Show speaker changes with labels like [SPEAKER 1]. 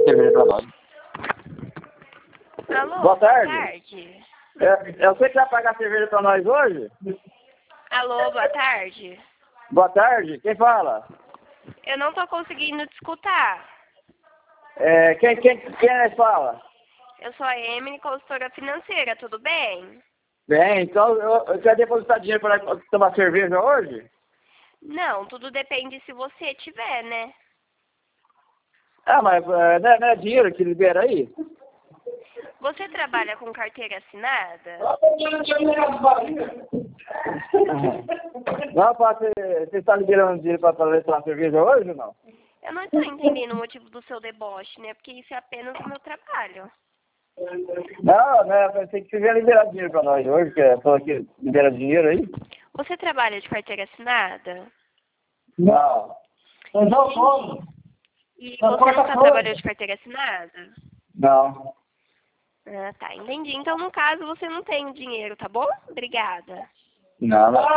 [SPEAKER 1] cerveja pra nós.
[SPEAKER 2] Alô,
[SPEAKER 1] Boa tarde.
[SPEAKER 2] Boa tarde.
[SPEAKER 1] É você que vai pagar cerveja pra nós hoje?
[SPEAKER 2] Alô, boa tarde.
[SPEAKER 1] Boa tarde, quem fala?
[SPEAKER 2] Eu não tô conseguindo te escutar.
[SPEAKER 1] Quem fala?
[SPEAKER 2] Eu sou a Emily, consultora financeira, tudo bem?
[SPEAKER 1] Bem, então eu quero depositar dinheiro para tomar cerveja hoje?
[SPEAKER 2] Não, tudo depende se você tiver, né?
[SPEAKER 1] Ah, mas não é dinheiro que libera aí?
[SPEAKER 2] Você trabalha com carteira assinada?
[SPEAKER 1] Não, você está liberando dinheiro para tomar cerveja hoje ou não?
[SPEAKER 2] Eu não estou entendendo o motivo do seu deboche, né? Porque isso é apenas o meu trabalho.
[SPEAKER 1] Não, eu pensei que você ia liberar dinheiro para nós hoje, que falou que libera dinheiro aí.
[SPEAKER 2] Você trabalha de carteira assinada?
[SPEAKER 1] Não.
[SPEAKER 2] Entendi. E você nunca trabalhou de carteira assinada?
[SPEAKER 1] Não.
[SPEAKER 2] Ah, tá, entendi. Então, no caso, você não tem o dinheiro, tá bom? Obrigada.
[SPEAKER 1] Não.